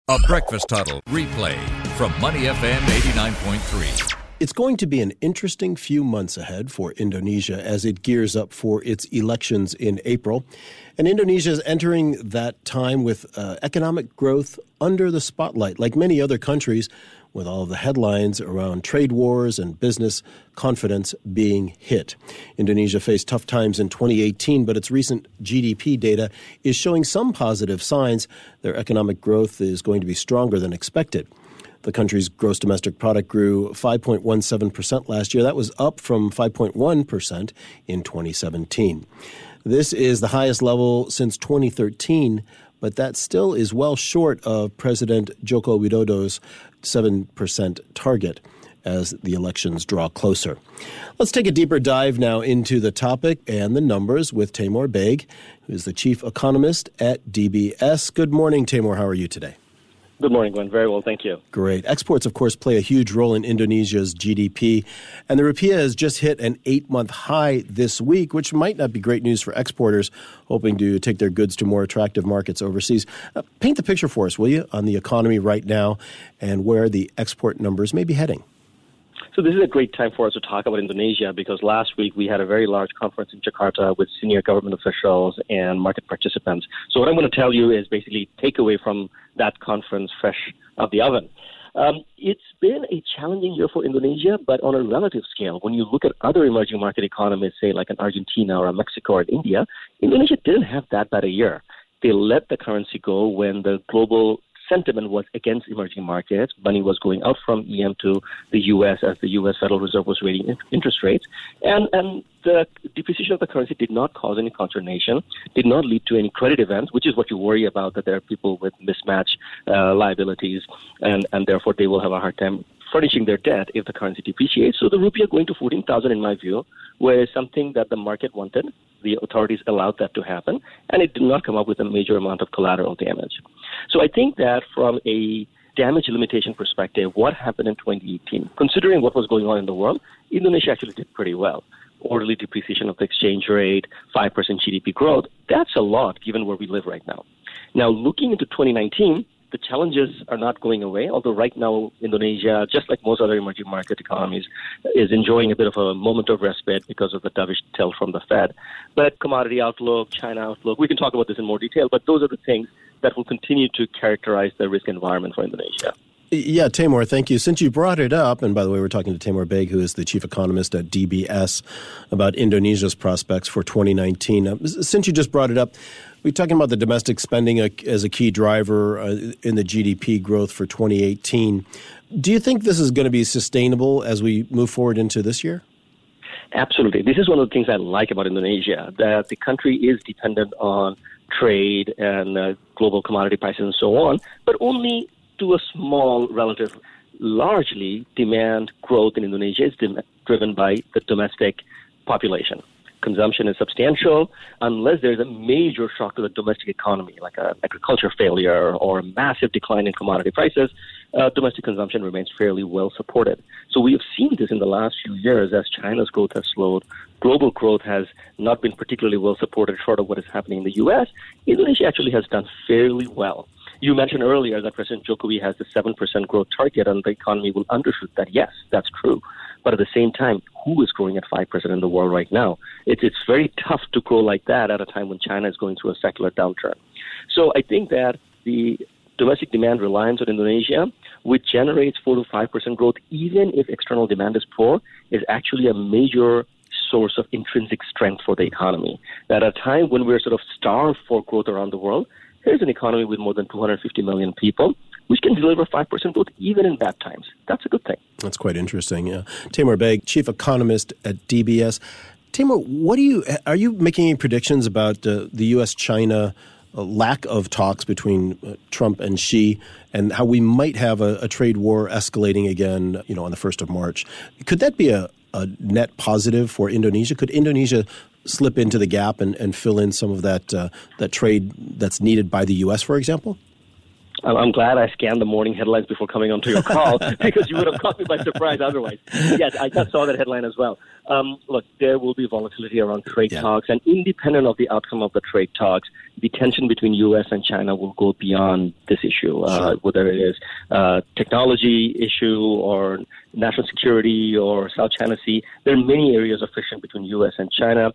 A Breakfast Huddle replay from Money FM 89.3. It's going to be an interesting few months ahead for Indonesia as it gears up for its elections in April. And Indonesia is entering that time with economic growth under the spotlight, like many other countries, with all of the headlines around trade wars and business confidence being hit. Indonesia faced tough times in 2018, but its recent GDP data is showing some positive signs. Their economic growth is going to be stronger than expected. The country's gross domestic product grew 5.17% last year. That was up from 5.1% in 2017. This is the highest level since 2013, but that still is well short of President Joko Widodo's 7% target as the elections draw closer. Let's take a deeper dive now into the topic and the numbers with Taimur Baig, who is the chief economist at DBS. Good morning, Taimur. How are you today? Good morning, Glenn. Very well, thank you. Great. Exports, of course, play a huge role in Indonesia's GDP, and the rupiah has just hit an 8-month high this week, which might not be great news for exporters hoping to take their goods to more attractive markets overseas. Paint the picture for us, will you, on the economy right now and where the export numbers may be heading? So this is a great time for us to talk about Indonesia because last week we had a very large conference in Jakarta with senior government officials and market participants. So what I'm going to tell you is basically takeaway from that conference fresh out the oven. It's been a challenging year for Indonesia, but on a relative scale, when you look at other emerging market economies, say like an Argentina or a Mexico or India, Indonesia didn't have that bad a year. They let the currency go when the global sentiment was against emerging markets. Money was going out from EM to the U.S. as the U.S. Federal Reserve was raising interest rates. And the depreciation of the currency did not cause any consternation, did not lead to any credit events, which is what you worry about, that there are people with mismatched liabilities, and therefore they will have a hard time furnishing their debt if the currency depreciates. So the rupiah going to 14,000, in my view, was something that the market wanted. The authorities allowed that to happen, and it did not come up with a major amount of collateral damage. So I think that from a damage limitation perspective, what happened in 2018, considering what was going on in the world, Indonesia actually did pretty well. Orderly depreciation of the exchange rate, 5% GDP growth, that's a lot given where we live right now. Now, looking into 2019, the challenges are not going away, although right now Indonesia, just like most other emerging market economies, is enjoying a bit of a moment of respite because of the dovish tilt from the Fed. But commodity outlook, China outlook, we can talk about this in more detail, but those are the things that will continue to characterize the risk environment for Indonesia. Yeah, Taimur, thank you. Since you brought it up, and by the way, we're talking to Taimur Baig, who is the chief economist at DBS, about Indonesia's prospects for 2019. Since you just brought it up, we're talking about the domestic spending as a key driver in the GDP growth for 2018. Do you think this is going to be sustainable as we move forward into this year? Absolutely. This is one of the things I like about Indonesia, that the country is dependent on trade and global commodity prices and so on, but only to a small relative. Largely, demand growth in Indonesia is driven by the domestic population. Consumption is substantial unless there's a major shock to the domestic economy, like an agriculture failure or a massive decline in commodity prices. Domestic consumption remains fairly well supported. So we have seen this in the last few years as China's growth has slowed. Global growth has not been particularly well supported, short of what is happening in the U.S. Indonesia actually has done fairly well. You mentioned earlier that President Jokowi has the 7% growth target and the economy will undershoot that. Yes, that's true. But at the same time, who is growing at 5% in the world right now? It's very tough to grow like that at a time when China is going through a secular downturn. So I think that the domestic demand reliance on Indonesia, which generates 4 to 5% growth, even if external demand is poor, is actually a major source of intrinsic strength for the economy. At a time when we're sort of starved for growth around the world, here's an economy with more than 250 million people, which can deliver 5% growth even in bad times. That's a good thing. That's quite interesting. Yeah. Taimur Baig, chief economist at DBS. Taimur, are you making any predictions about the U.S.-China lack of talks between Trump and Xi and how we might have a trade war escalating again, on the 1st of March? Could that be a net positive for Indonesia? Could Indonesia slip into the gap and fill in some of that trade that's needed by the U.S., for example? I'm glad I scanned the morning headlines before coming onto your call because you would have caught me by surprise otherwise. Yes, I just saw that headline as well. Look, there will be volatility around trade talks, and independent of the outcome of the trade talks, the tension between U.S. and China will go beyond this issue, whether it is technology issue or national security or South China Sea. There are many areas of friction between U.S. and China.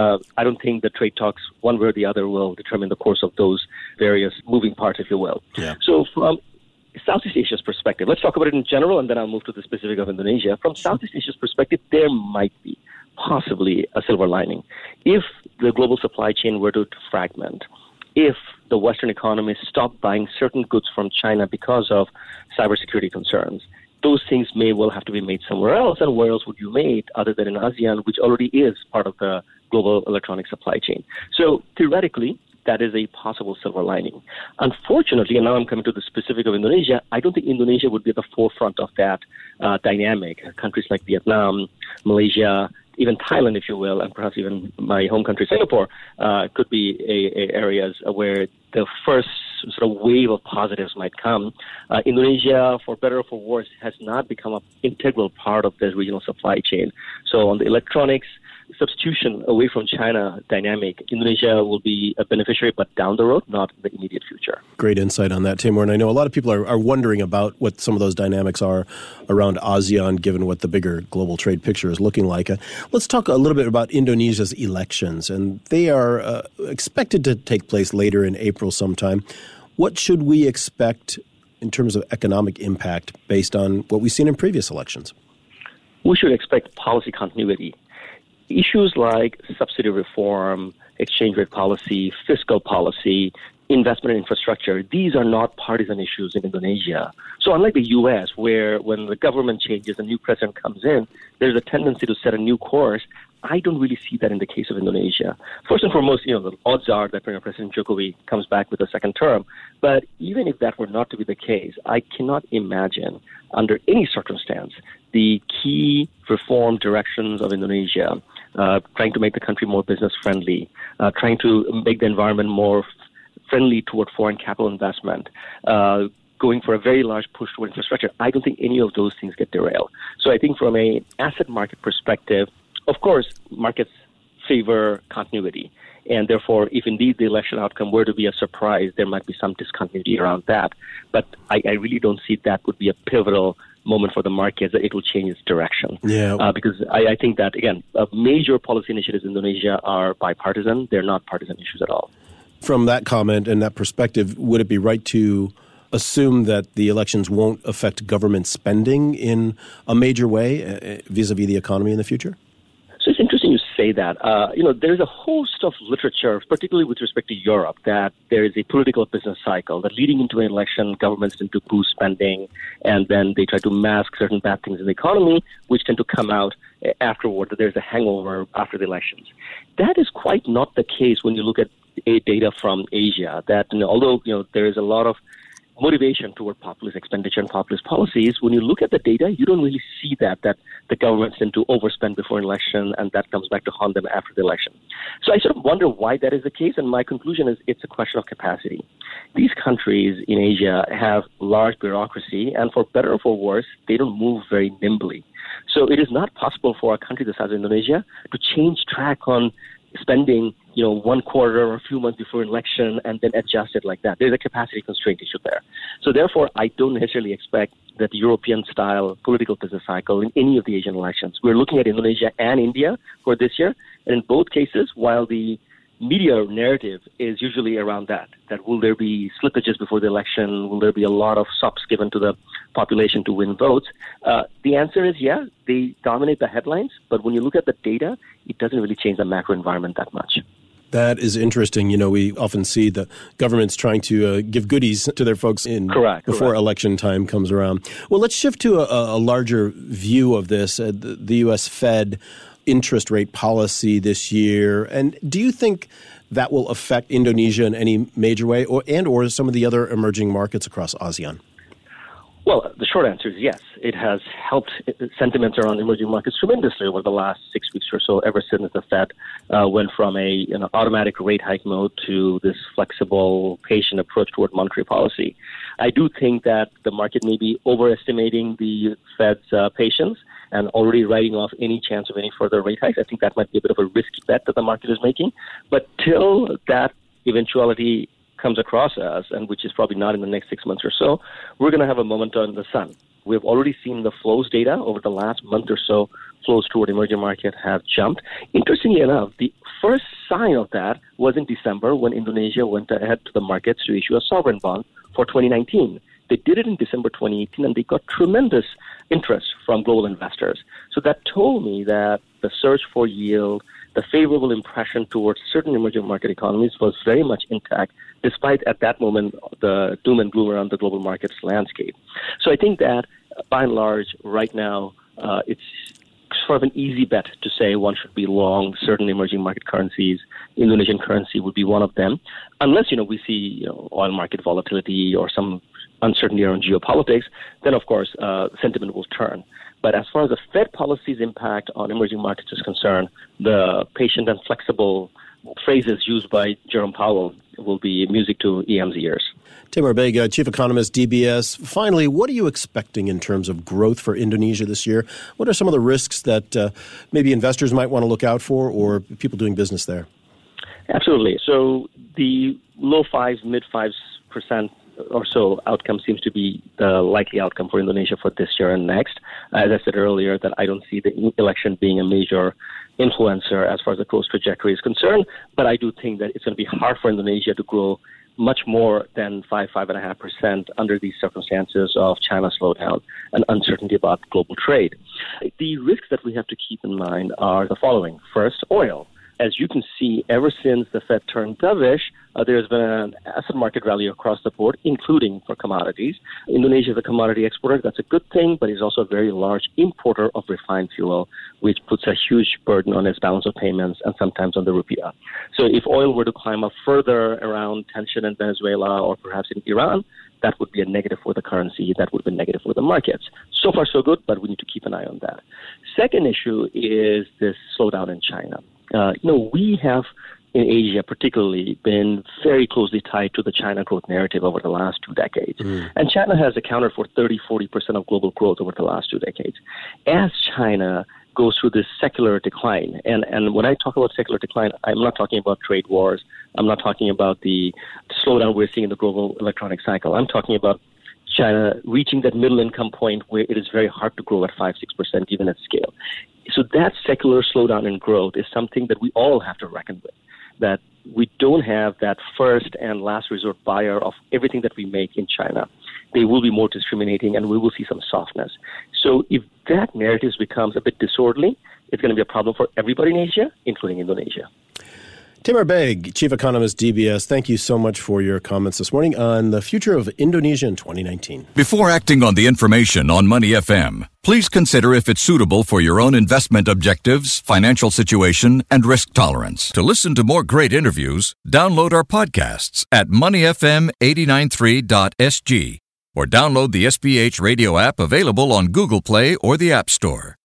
I don't think the trade talks, one way or the other, will determine the course of those various moving parts, if you will. Yeah. So from Southeast Asia's perspective, let's talk about it in general, and then I'll move to the specific of Indonesia. From Southeast Asia's perspective, there might be possibly a silver lining. If the global supply chain were to fragment, if the Western economies stop buying certain goods from China because of cybersecurity concerns, those things may well have to be made somewhere else. And where else would you made other than in ASEAN, which already is part of the global electronic supply chain? So theoretically, that is a possible silver lining. Unfortunately, and now I'm coming to the specific of Indonesia, I don't think Indonesia would be at the forefront of that dynamic. Countries like Vietnam, Malaysia, even Thailand, if you will, and perhaps even my home country, Singapore, could be areas where the first sort of wave of positives might come. Indonesia, for better or for worse, has not become an integral part of the regional supply chain. So on the electronics substitution away from China dynamic, Indonesia will be a beneficiary, but down the road, not in the immediate future. Great insight on that, Timur. And I know a lot of people are wondering about what some of those dynamics are around ASEAN, given what the bigger global trade picture is looking like. Let's talk a little bit about Indonesia's elections. And they are expected to take place later in April sometime. What should we expect in terms of economic impact based on what we've seen in previous elections? We should expect policy continuity. Issues like subsidy reform, exchange rate policy, fiscal policy, investment in infrastructure, these are not partisan issues in Indonesia. So unlike the U.S., where when the government changes, a new president comes in, there's a tendency to set a new course, I don't really see that in the case of Indonesia. First and foremost, the odds are that President Jokowi comes back with a second term. But even if that were not to be the case, I cannot imagine under any circumstance the key reform directions of Indonesia, trying to make the country more business-friendly, trying to make the environment more friendly toward foreign capital investment, going for a very large push toward infrastructure. I don't think any of those things get derailed. So I think from an asset market perspective, of course, markets favor continuity. And therefore, if indeed the election outcome were to be a surprise, there might be some discontinuity around that. But I really don't see that would be a pivotal moment for the markets, that it will change its direction. Yeah. Because I think that, again, major policy initiatives in Indonesia are bipartisan. They're not partisan issues at all. From that comment and that perspective, would it be right to assume that the elections won't affect government spending in a major way vis-a-vis the economy in the future? So it's interesting you say that. There's a host of literature, particularly with respect to Europe, that there is a political business cycle, that leading into an election, governments tend to boost spending, and then they try to mask certain bad things in the economy, which tend to come out afterward, that there's a hangover after the elections. That is quite not the case when you look at data from Asia, that although there is a lot of motivation toward populist expenditure and populist policies, when you look at the data, you don't really see that the governments tend to overspend before an election, and that comes back to haunt them after the election. So I sort of wonder why that is the case, and my conclusion is it's a question of capacity. These countries in Asia have large bureaucracy, and for better or for worse, they don't move very nimbly. So it is not possible for a country the size of Indonesia to change track on spending, one quarter or a few months before an election and then adjust it like that. There's a capacity constraint issue there. So therefore, I don't necessarily expect that the European-style political business cycle in any of the Asian elections. We're looking at Indonesia and India for this year. And in both cases, while the media narrative is usually around that will there be slippages before the election? Will there be a lot of sops given to the population to win votes? The answer is yeah, they dominate the headlines. But when you look at the data, it doesn't really change the macro environment that much. That is interesting. We often see the governments trying to give goodies to their folks before election time comes around. Well, let's shift to a larger view of this. The U.S. Fed interest rate policy this year. And do you think that will affect Indonesia in any major way or some of the other emerging markets across ASEAN? Well, the short answer is yes. It has helped sentiments around emerging markets tremendously over the last 6 weeks or so, ever since the Fed went from a automatic rate hike mode to this flexible, patient approach toward monetary policy. I do think that the market may be overestimating the Fed's patience and already writing off any chance of any further rate hikes. I think that might be a bit of a risky bet that the market is making. But till that eventuality comes across us, and which is probably not in the next 6 months or so, we're going to have a moment in the sun. We've already seen the flows data over the last month or so. Flows toward emerging market have jumped. Interestingly enough, the first sign of that was in December when Indonesia went ahead to the markets to issue a sovereign bond for 2019. They did it in December 2018, and they got tremendous interest from global investors. So that told me that the search for yield, the favorable impression towards certain emerging market economies was very much intact, despite at that moment the doom and gloom around the global markets landscape. So I think that by and large, right now, it's sort of an easy bet to say one should be long certain emerging market currencies. Indonesian currency would be one of them, unless we see oil market volatility or some uncertainty around geopolitics. Then of course sentiment will turn. But as far as the Fed policy's impact on emerging markets is concerned, the patient and flexible phrases used by Jerome Powell will be music to EM's ears. Timur Baig, Chief Economist, DBS. Finally, what are you expecting in terms of growth for Indonesia this year? What are some of the risks that maybe investors might want to look out for, or people doing business there? Absolutely. So the low 5s, mid 5% or so outcome seems to be the likely outcome for Indonesia for this year and next. As I said earlier, that I don't see the election being a major influencer as far as the growth trajectory is concerned, but I do think that it's going to be hard for Indonesia to grow much more than 5.5% under these circumstances of China slowdown and uncertainty about global trade. The risks that we have to keep in mind are the following. First, oil. As you can see, ever since the Fed turned dovish, there's been an asset market rally across the board, including for commodities. Indonesia is a commodity exporter. That's a good thing, but it's also a very large importer of refined fuel, which puts a huge burden on its balance of payments and sometimes on the rupiah. So if oil were to climb up further around tension in Venezuela or perhaps in Iran, that would be a negative for the currency. That would be negative for the markets. So far, so good, but we need to keep an eye on that. Second issue is this slowdown in China. We have in Asia particularly been very closely tied to the China growth narrative over the last 2 decades. And China has accounted for 30-40% of global growth over the last 2 decades. As China goes through this secular decline, and when I talk about secular decline, I'm not talking about trade wars. I'm not talking about the slowdown we're seeing in the global electronic cycle. I'm talking about China reaching that middle income point where it is very hard to grow at 5-6% even at scale. So that secular slowdown in growth is something that we all have to reckon with, that we don't have that first and last resort buyer of everything that we make in China. They will be more discriminating and we will see some softness. So if that narrative becomes a bit disorderly, it's going to be a problem for everybody in Asia, including Indonesia. Timur Baig, Chief Economist, DBS, thank you so much for your comments this morning on the future of Indonesia in 2019. Before acting on the information on Money FM, please consider if it's suitable for your own investment objectives, financial situation, and risk tolerance. To listen to more great interviews, download our podcasts at moneyfm893.sg or download the SPH radio app available on Google Play or the App Store.